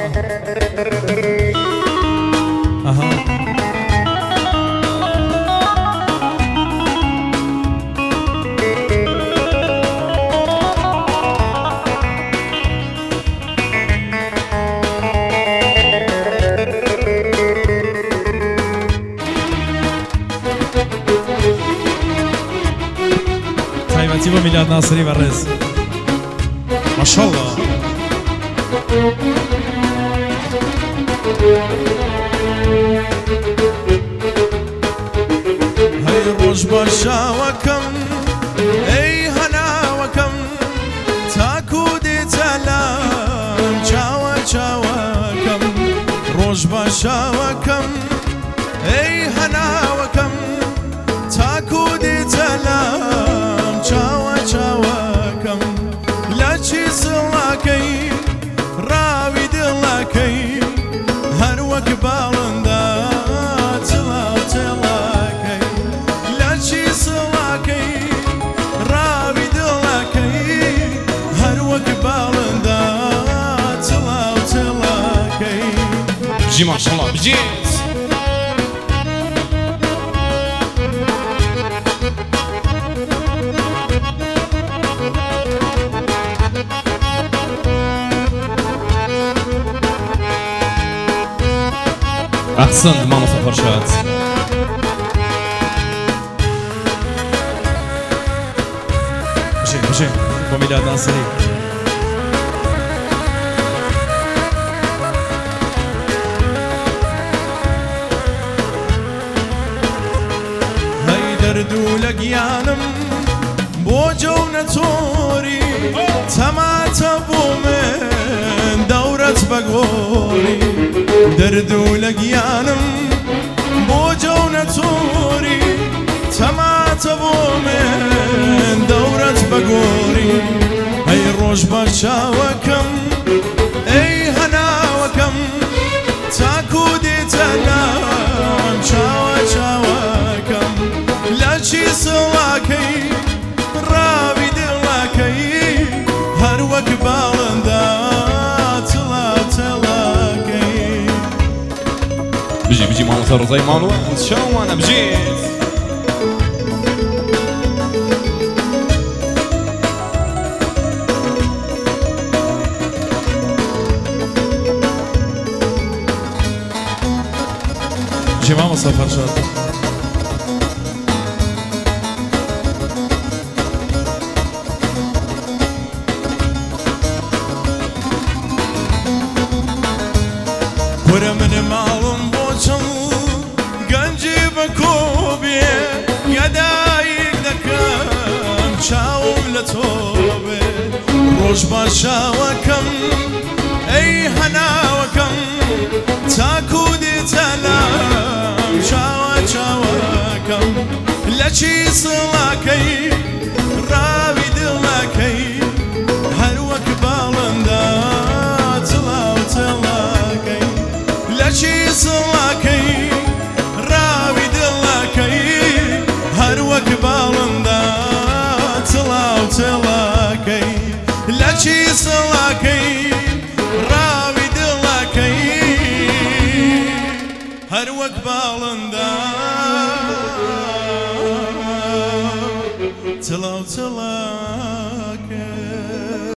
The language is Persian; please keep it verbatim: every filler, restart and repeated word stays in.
Aha. تایبەتی بۆ میلاد ناسری بەڕێز ماشاءالله هەی ڕۆژ بەشاوەکەم ئەی هەناوەکەم تاکو دێتە لام چاوە چاوەکەم ڕۆژ بەشاوەکەم ئەی هەناوەکەم تاکو دێتە لام چاوە چاوەکەم لە چی سڵاکەی ڕاوی دڵەکەی هەر وەک باڵندا چڵاو چڵاکەی لە چی سڵاکەی ڕاوی دڵەکەی هەر وەک باڵندا چڵاو چڵاکەی بژی ماشاءالله بژیت أحسنت ماما فرشات بژێ بژێ بۆ میلاد ناسری هەی دەردوو لە گیانم بۆ جەونە تۆری تەماتە بۆ من دەورەت بە گۆری دەردوو لە گیانم بۆ جەونە تۆری تەماتە بۆ من دەورەت بە گۆری ئەی ڕۆژ بە چاوەکەم ئەی هەناوەکەم تاکو دێتە لام چاوە چاوەکەم لە چی سڵاکەی ڕاوی دڵەکەی هەر وەک باڵندا چڵاو چڵاکەی بژی بژی مامۆستا ڕۆزای ماڵوە شەومانە بژیت بژی مامۆستا فەرشاد وەرە منە ماڵم بۆ چەند گەنجی بە کۆبێ یادایک دەکەم چاوم لە تۆ بێ ڕۆژ باشاوەکەم ئەی هەناوەکەم تاکو دێتە لام چاوە چاوەکەم لە چی سڵاکەی ڕاوی دڵەکەی هەر وەک باڵندا چڵاو چڵاکەی لە چی سڵاکەی ڕاوی دڵەکەی هەر وەک باڵندا چڵاو چڵاکەی لە چی سڵاکەی